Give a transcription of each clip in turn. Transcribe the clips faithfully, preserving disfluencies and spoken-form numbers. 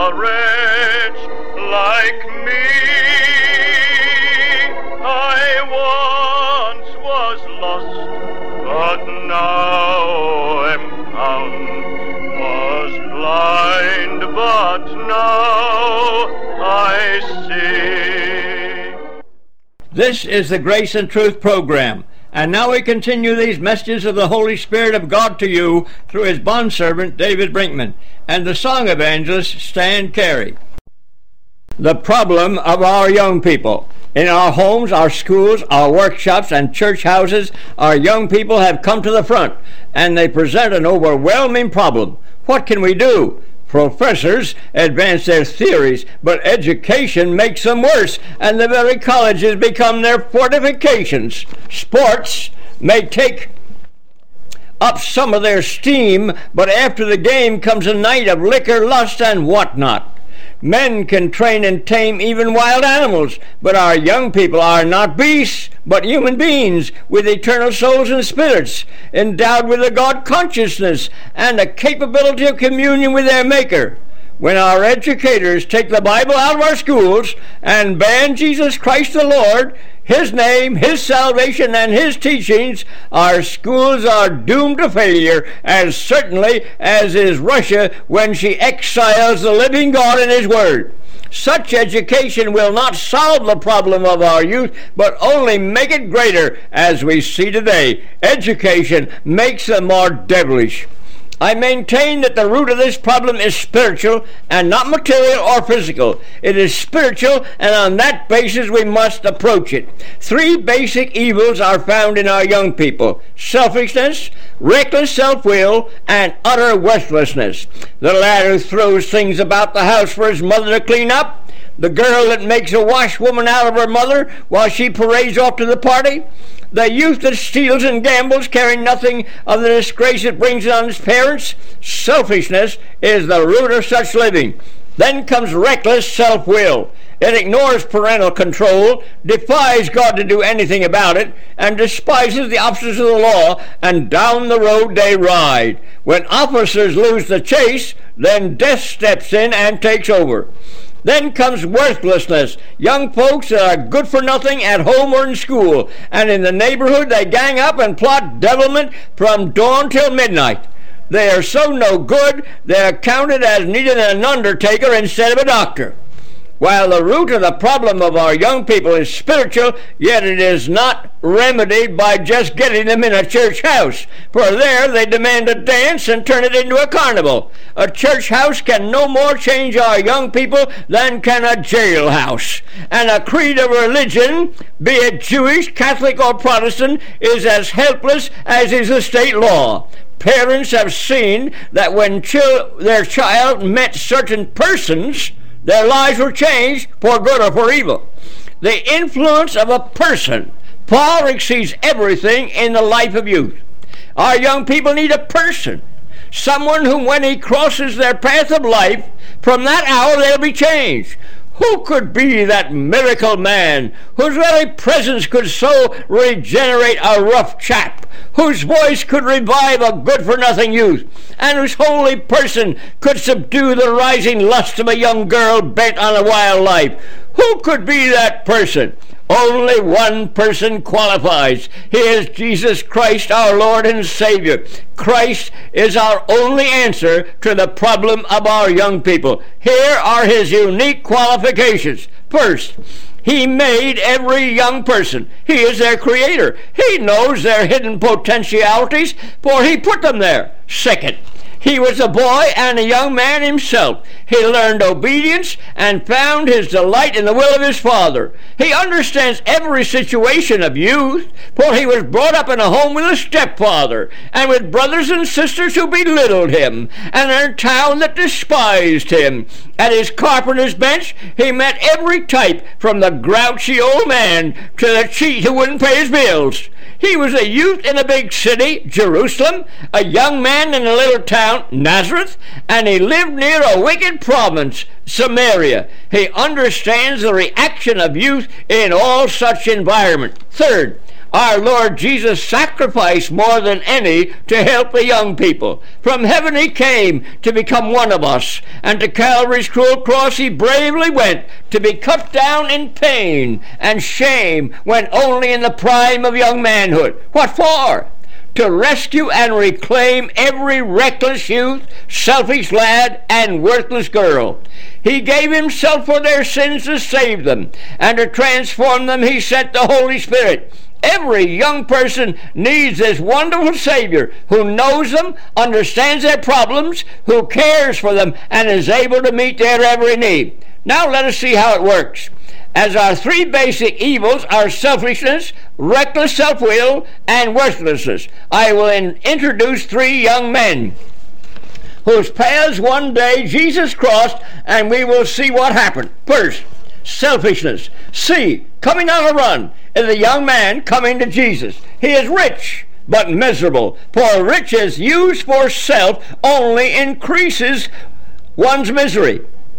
a wretch like me. I once was lost, but now am found. Was blind, but now I see. This is the Grace and Truth program. And now we continue these messages of the Holy Spirit of God to you through his bondservant David Brinkman and the song evangelist Stan Carey. The problem of our young people. In our homes, our schools, our workshops, and church houses, our young people have come to the front, and they present an overwhelming problem. What can we do? Professors advance their theories, but education makes them worse, and the very colleges become their fortifications. Sports may take up some of their steam, but after the game comes a night of liquor, lust, and whatnot. Men can train and tame even wild animals, but our young people are not beasts, but human beings with eternal souls and spirits, endowed with a God consciousness and a capability of communion with their Maker. When our educators take the Bible out of our schools and ban Jesus Christ the Lord, his name, his salvation, and his teachings, our schools are doomed to failure, as certainly as is Russia when she exiles the living God and his word. Such education will not solve the problem of our youth, but only make it greater, as we see today. Education makes them more devilish. I maintain that the root of this problem is spiritual and not material or physical. It is spiritual, and on that basis we must approach it. Three basic evils are found in our young people: selfishness, reckless self-will, and utter worthlessness. The latter throws things about the house for his mother to clean up. The girl that makes a washwoman out of her mother while she parades off to the party. The youth that steals and gambles, caring nothing of the disgrace it brings on his parents. Selfishness is the root of such living. Then comes reckless self-will. It ignores parental control, defies God to do anything about it, and despises the officers of the law, and down the road they ride. When officers lose the chase, then death steps in and takes over. Then comes worthlessness. Young folks that are good for nothing at home or in school, and in the neighborhood they gang up and plot devilment from dawn till midnight. They are so no good, they are counted as needing an undertaker instead of a doctor. While the root of the problem of our young people is spiritual, yet it is not remedied by just getting them in a church house. For there they demand a dance and turn it into a carnival. A church house can no more change our young people than can a jailhouse. And a creed of religion, be it Jewish, Catholic, or Protestant, is as helpless as is the state law. Parents have seen that when chil- their child met certain persons, their lives were changed for good or for evil. The influence of a person far exceeds everything in the life of youth. Our young people need a person, someone whom when he crosses their path of life, from that hour they'll be changed. Who could be that miracle man whose very presence could so regenerate a rough chap, whose voice could revive a good-for-nothing youth, and whose holy person could subdue the rising lust of a young girl bent on a wild life? Who could be that person? Only one person qualifies. He is Jesus Christ, our Lord and Savior. Christ is our only answer to the problem of our young people. Here are his unique qualifications. First, he made every young person. He is their creator. He knows their hidden potentialities, for he put them there. Second, he was a boy and a young man himself. He learned obedience and found his delight in the will of his Father. He understands every situation of youth, for he was brought up in a home with a stepfather, and with brothers and sisters who belittled him, and in a town that despised him. At his carpenter's bench, he met every type, from the grouchy old man to the cheat who wouldn't pay his bills. He was a youth in a big city, Jerusalem, a young man in a little town, Nazareth, and he lived near a wicked province, Samaria. He understands the reaction of youth in all such environment. Third, Our Lord Jesus sacrificed more than any to help the young people. From heaven he came to become one of us, and to Calvary's cruel cross he bravely went to be cut down in pain and shame when only in the prime of young manhood. What for? To rescue and reclaim every reckless youth, selfish lad, and worthless girl. He gave himself for their sins to save them, and to transform them he sent the Holy Spirit. Every young person needs this wonderful Savior who knows them, understands their problems, who cares for them, and is able to meet their every need. Now let us see how it works. As our three basic evils are selfishness, reckless self-will, and worthlessness, I will in- introduce three young men whose paths one day Jesus crossed, and we will see what happened. First, selfishness. See, coming on a run is a young man coming to Jesus. He is rich, but miserable, for riches used for self only increases one's misery.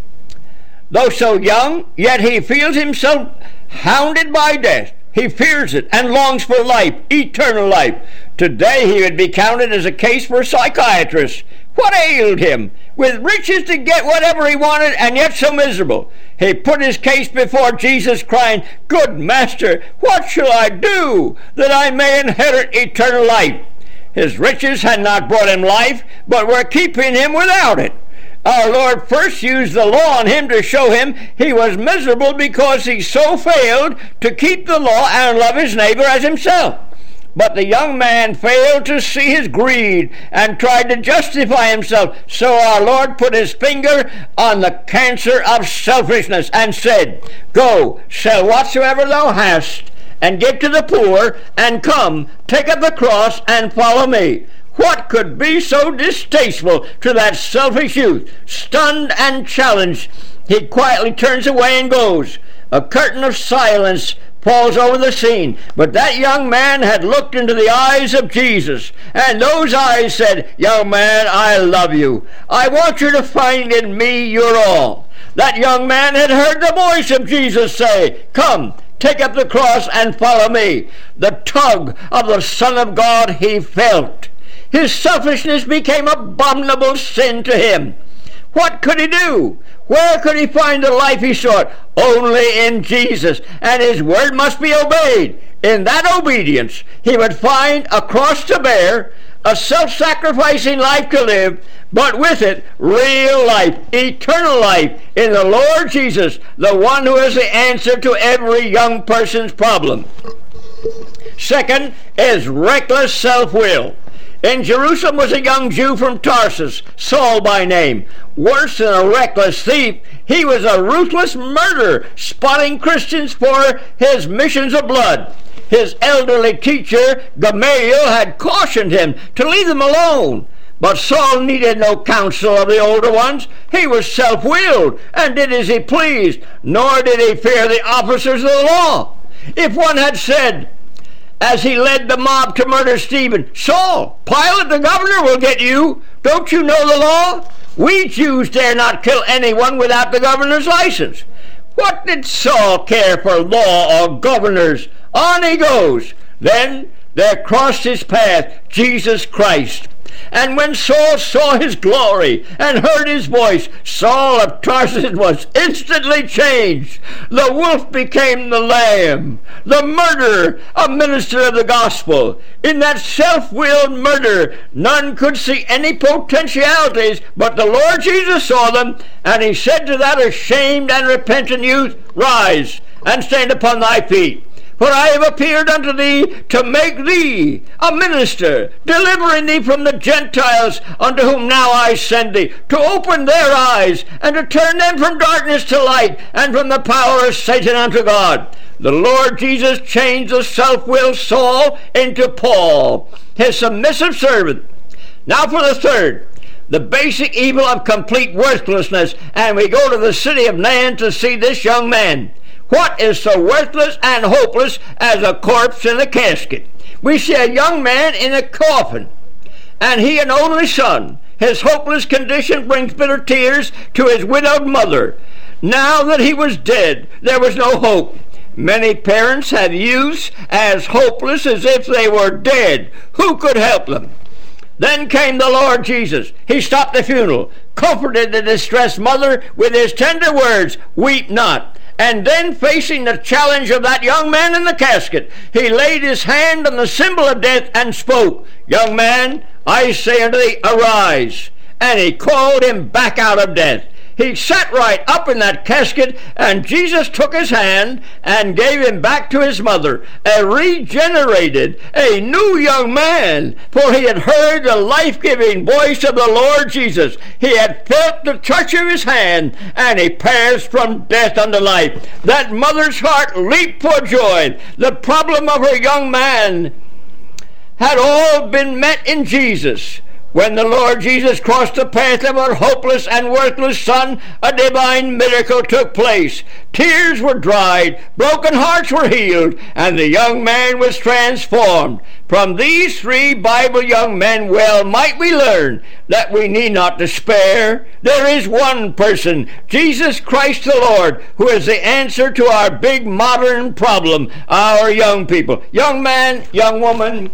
Though so young, yet he feels himself hounded by death. He fears it and longs for life, eternal life. Today he would be counted as a case for a psychiatrist. What ailed him? With riches to get whatever he wanted, and yet so miserable. He put his case before Jesus, crying, "Good Master, what shall I do that I may inherit eternal life?" His riches had not brought him life, but were keeping him without it. Our Lord first used the law on him to show him he was miserable because he so failed to keep the law and love his neighbor as himself. But the young man failed to see his greed and tried to justify himself. So our Lord put his finger on the cancer of selfishness and said, "Go, sell whatsoever thou hast, and give to the poor, and come, take up the cross, and follow me." What could be so distasteful to that selfish youth? Stunned and challenged, he quietly turns away and goes. A curtain of silence falls over the scene. But that young man had looked into the eyes of Jesus, and those eyes said, "Young man, I love you. I want you to find in me your all." That young man had heard the voice of Jesus say, "Come, take up the cross and follow me." The tug of the Son of God he felt. His selfishness became abominable sin to him. What could he do? Where could he find the life he sought? Only in Jesus, and his word must be obeyed. In that obedience, he would find a cross to bear, a self-sacrificing life to live, but with it, real life, eternal life in the Lord Jesus, the one who is the answer to every young person's problem. Second is reckless self-will. In Jerusalem was a young Jew from Tarsus, Saul by name. Worse than a reckless thief, he was a ruthless murderer, spotting Christians for his missions of blood. His elderly teacher, Gamaliel, had cautioned him to leave them alone. But Saul needed no counsel of the older ones. He was self-willed and did as he pleased, nor did he fear the officers of the law. If one had said, as he led the mob to murder Stephen, "Saul, Pilate the governor will get you. Don't you know the law? We Jews dare not kill anyone without the governor's license." What did Saul care for law or governors? On he goes. Then there crossed his path Jesus Christ. And when Saul saw his glory and heard his voice, Saul of Tarsus was instantly changed. The wolf became the lamb, the murderer a minister of the gospel. In that self-willed murder, none could see any potentialities, but the Lord Jesus saw them, and he said to that ashamed and repentant youth, "Rise and stand upon thy feet. For I have appeared unto thee to make thee a minister, delivering thee from the Gentiles, unto whom now I send thee, to open their eyes, and to turn them from darkness to light, and from the power of Satan unto God." The Lord Jesus changed the self-willed Saul into Paul, his submissive servant. Now for the third, the basic evil of complete worthlessness, and we go to the city of Nain to see this young man. What is so worthless and hopeless as a corpse in a casket? We see a young man in a coffin, and he an only son. His hopeless condition brings bitter tears to his widowed mother. Now that he was dead, there was no hope. Many parents have youths as hopeless as if they were dead. Who could help them? Then came the Lord Jesus. He stopped the funeral, comforted the distressed mother with his tender words, "Weep not." And then, facing the challenge of that young man in the casket, he laid his hand on the symbol of death and spoke, "Young man, I say unto thee, arise." And he called him back out of death. He sat right up in that casket, and Jesus took his hand and gave him back to his mother, a regenerated, a new young man, for he had heard the life-giving voice of the Lord Jesus. He had felt the touch of his hand, and he passed from death unto life. That mother's heart leaped for joy. The problem of her young man had all been met in Jesus. When the Lord Jesus crossed the path of her hopeless and worthless son, a divine miracle took place. Tears were dried, broken hearts were healed, and the young man was transformed. From these three Bible young men well might we learn that we need not despair. There is one person, Jesus Christ the Lord, who is the answer to our big modern problem, our young people. Young man, young woman,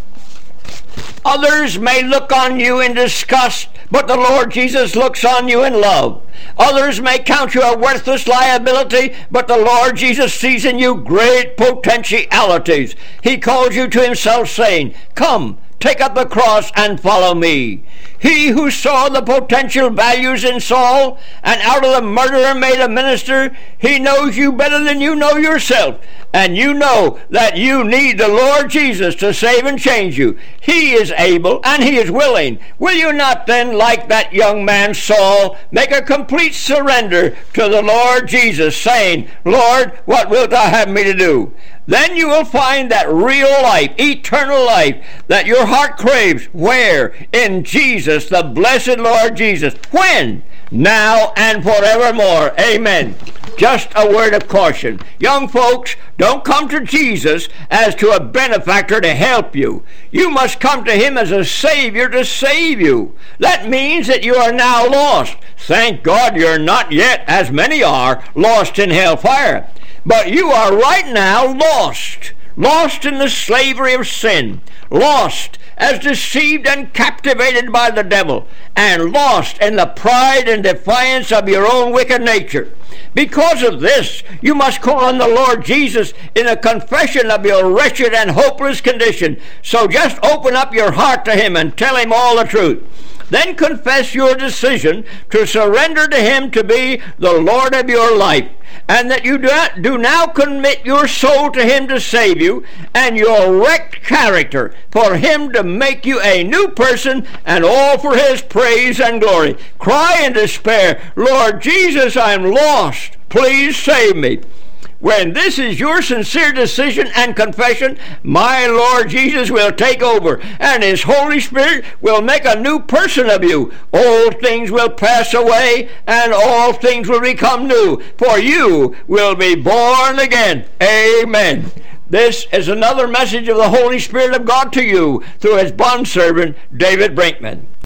others may look on you in disgust, but the Lord Jesus looks on you in love. Others may count you a worthless liability, but the Lord Jesus sees in you great potentialities. He calls you to himself, saying, "Come, take up the cross and follow me." He who saw the potential values in Saul and out of the murderer made a minister, he knows you better than you know yourself. And you know that you need the Lord Jesus to save and change you. He is able and he is willing. Will you not then, like that young man Saul, make a complete surrender to the Lord Jesus, saying, "Lord, what wilt thou have me to do?" Then you will find that real life, eternal life, that your heart craves. Where? In Jesus, the blessed Lord Jesus. When? Now and forevermore. Amen. Just a word of caution. Young folks, don't come to Jesus as to a benefactor to help you. You must come to him as a Savior to save you. That means that you are now lost. Thank God you're not yet, as many are, lost in hellfire. But you are right now lost. Lost in the slavery of sin. Lost as deceived and captivated by the devil. And lost in the pride and defiance of your own wicked nature. Because of this, you must call on the Lord Jesus in a confession of your wretched and hopeless condition. So just open up your heart to him and tell him all the truth. Then confess your decision to surrender to him to be the Lord of your life, and that you do now commit your soul to him to save you, and your wrecked character for him to make you a new person, and all for his praise and glory. Cry in despair, "Lord Jesus, I'm lost. Please save me." When this is your sincere decision and confession, my Lord Jesus will take over, and his Holy Spirit will make a new person of you. Old things will pass away, and all things will become new, for you will be born again. Amen. This is another message of the Holy Spirit of God to you through his bondservant, David Brinkman.